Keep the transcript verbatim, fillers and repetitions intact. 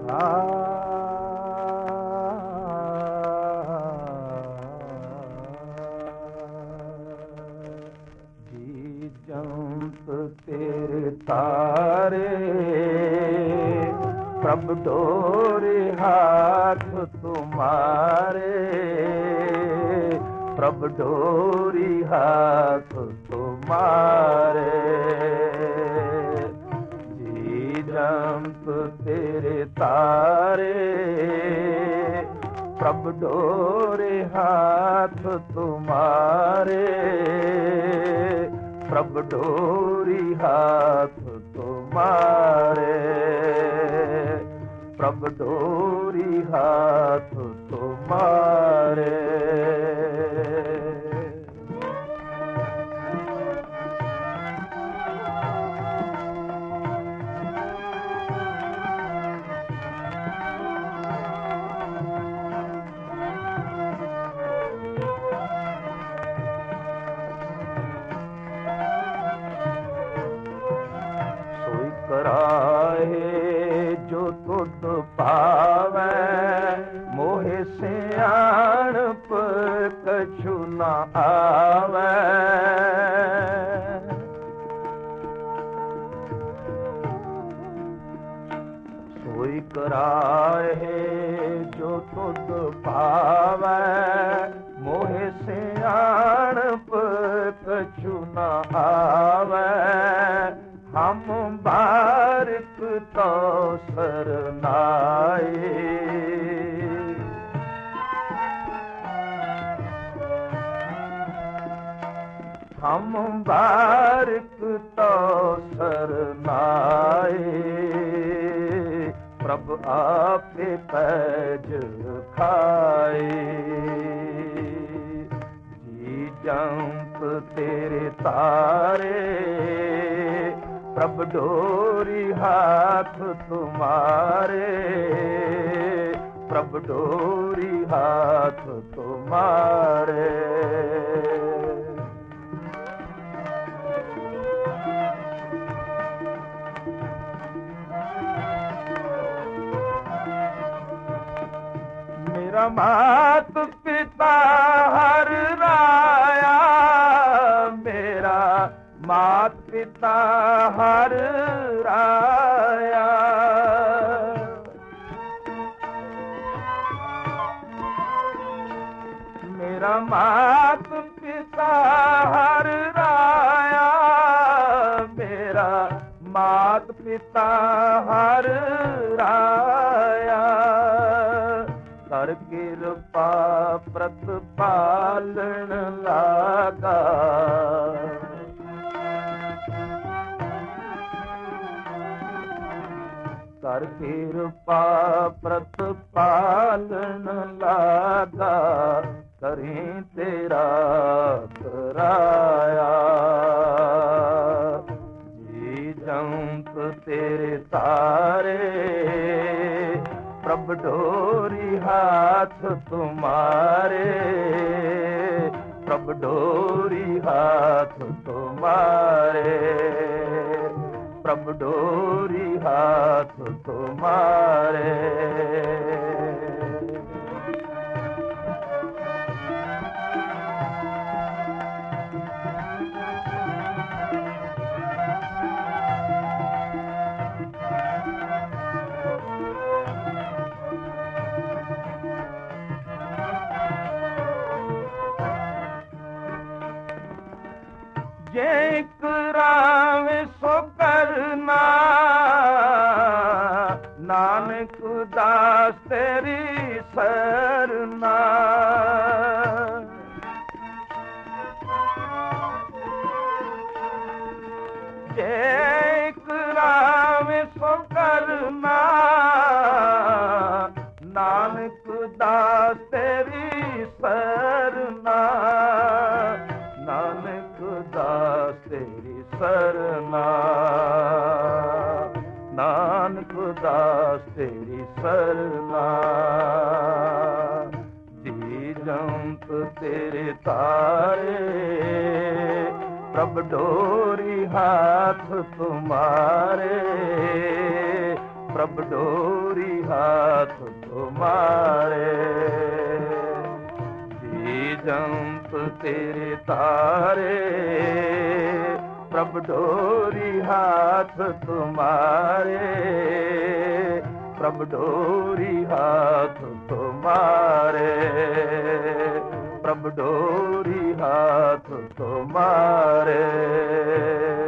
जी jump तेरे तारे प्रभ डोरे हाथ तुम्हारे, प्रभ डोरी हाथ तुम्हारे। जी जंप तेरे तारे प्रभ डोरे हाथ तुम्हारे, प्रभ डोरी हाथ तुम्हारे, प्रभ डोरी हाथ तुम्हारे। कराहे जो तुद पावै मोहे सियाणप कछु न आवै। सोई कराहे जो तुद पावै मोहे सियाणप कछु न आवै। हम बारिक तो सरनाए, हम बारिक तो सरनाए। प्रभ आपे पैज खाए। जी जंप तेरे तारे प्रभ डोरी हाथ तुम्हारे, प्रभ डोरी हाथ तुम्हारे। मेरा मात पिता हर राया, मेरा मात पिता हर राया। मेरा मात पिता हर राया, मेरा मात पिता हर राया। कर कृपा प्रतिपालन लागा, कर कृपा प्रतिपालन लागा। करें तेरा कराया। जी जंप तेरे तारे प्रभ डोरी हाथ तुम्हारे, प्रभ डोरी हाथ तुम्हारे, प्रभ डोरी हाथ तुम्हारे। जे करावे सो करना, नानक दास तेरी सरना। जे करावे सो करना, नानक दास तेरी सरना। नानक दास तेरी सरना, नानक दास तेरी सरना। जी जंप तेरे तारे प्रभ डोरी हाथ तुम्हारे, प्रभु डोरी हाथ तुम्हारे। जी जंप तेरे तारे, प्रभु डोरी हाथ तुम्हारे, प्रभु डोरी हाथ तुम्हारे, प्रभु डोरी हाथ तुम्हारे।